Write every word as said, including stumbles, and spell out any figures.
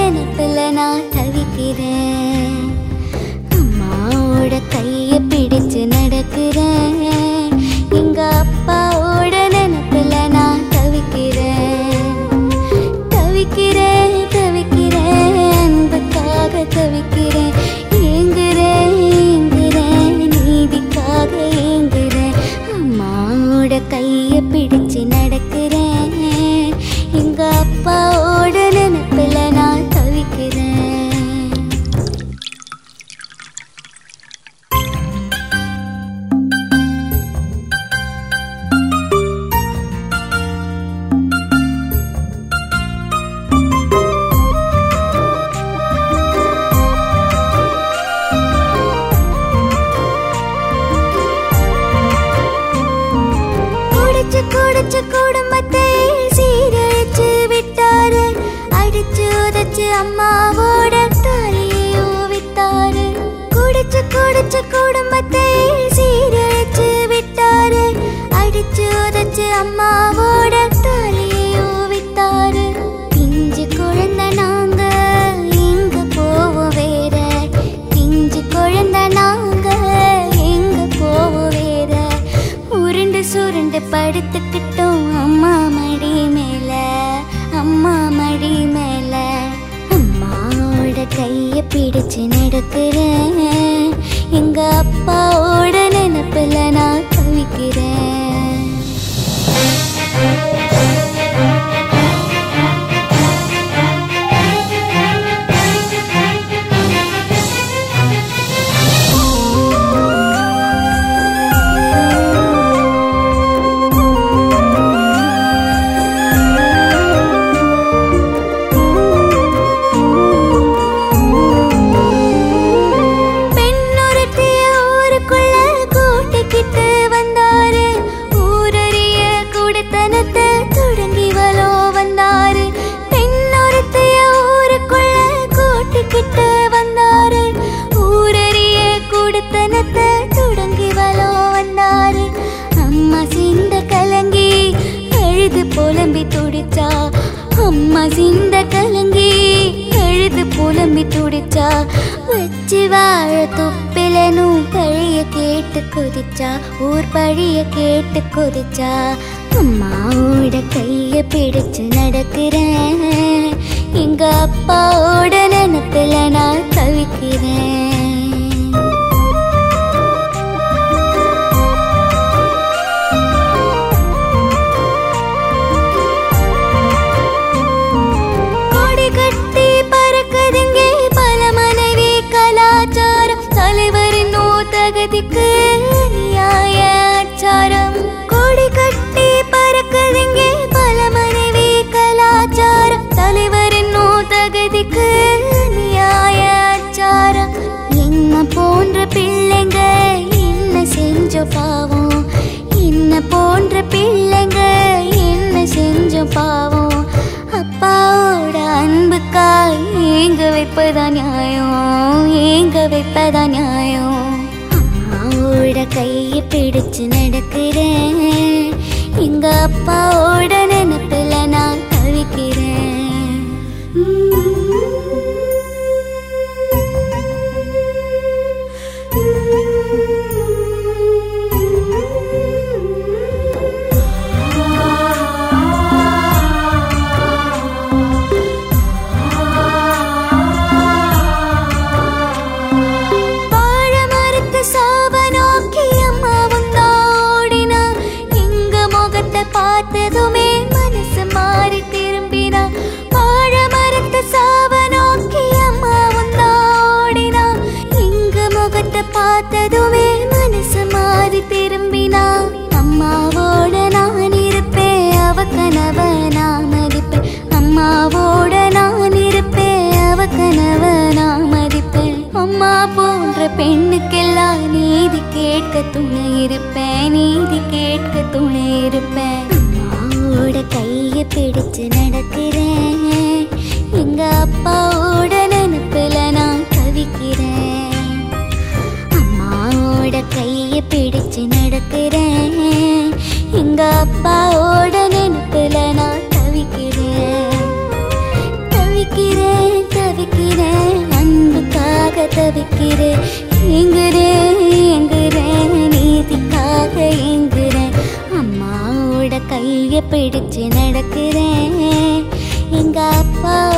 நினைப்புல நான் தவிக்கிறேன். அம்மாவோட கைய பிடிச்சு நடக்கிறேன். எங்க அப்பாவோட நினைப்புல நான் தவிக்கிறேன். தவிக்கிறேன் தவிக்கிறேன் அன்புக்காக தவிக்கிறேன். ஏங்குறேன் ஏங்குறேன் நீதிக்காக ஏங்குறேன். அம்மாவோட கைய பிடிச்சு நடக்கிறேன். எங்க அப்பாவோட நினைப்புல நான் தவிக்கிறேன். குடிச்சு குடும்பத்தை சீரழிச்சு விட்டாரு. அடிச்சு உதச்சு அம்மாவோட தாலியோ வித்தாரு. குடிச்சு குடிச்சு குடும்பத்தை சீரழிச்சு விட்டாரு. அடிச்சு உதச்சு அம்மாவோட தாலியோ வித்தாரு. பிஞ்சு குழந்தை நாங்க எங்க போவோம் வேற. பிஞ்சு குழந்தை நாங்க எங்க போவோம் வேற. உருண்டு சுருண்டு படுத்துக்கிட்டோம் அம்மா மடி மேல. அம்மா மடி மேல அம்மாவோட கைய பிடிச்சு நடக்கிறேன். எங்க அப்பாவோட நினைப்புல நான் தவிக்கிறேன். புலம்பி துடிச்சா அம்மா சிந்த கலங்கி அழுது புலம்பி துடிச்சா. வச்சு வாழ துப்பிலனும் பழிய கேட்டு கொதிச்சா. ஊர் பழிய கேட்டு கொதிச்சா. அம்மாவோட கைய பிடிச்சு நடக்கிறேன். எங்க அப்பாவோட நினைப்புல நான் தவிக்கிறேன். தகுதிக்கு நியாய ஆச்சாரம். கோடி கட்டி பறக்குதுங்க பல மனைவி கலாச்சாரம். தலைவரின் தகுதிக்கு நியாய ஆச்சாரம். என்ன போன்ற பிள்ளைங்க என்ன செஞ்ச பாவம். என்ன போன்ற பிள்ளைங்க என்ன செஞ்ச பாவம். அப்பாவோட அன்புக்காய் ஏங்க வைப்பதா நியாயம். ஏங்க வைப்பதா நியாயம். அம்மாவோட கைய பிடிச்சு நடக்கிறேன். எங்க அப்பாவோட நினைப்புல நான் தவிக்கிறேன். பார்த்ததுமே மனசு மாறி திரும்பினா. வாழ மரத்த சாவ நோக்கி அம்மாவும் ஓடினா. எங்க முகத்தை பார்த்ததுமே மனசு மாறி திரும்பினா. அம்மாவோட நான் இருப்பேன் அவ கனவ நான் மதிப்பேன். அம்மாவோட நான் இருப்பேன் அவ கனவ நான் மதிப்பேன். அம்மா போன்ற பெண்ணுக்கெல்லாம் நீதி கேட்க துணை இருப்பேன். நீதி கேட்க துணை இருப்பேன். அம்மாவோட கைய பிடிச்சு நடக்கிறேன். எங்க அப்பாவோட நினைப்புல நான் தவிக்கிறேன். அம்மாவோட கைய பிடிச்சு நடக்கிறேன். எங்க அப்பாவோட நினைப்புல நான் தவிக்கிறேன். தவிக்கிறேன் நடக்கிறேன். எங்க அப்பா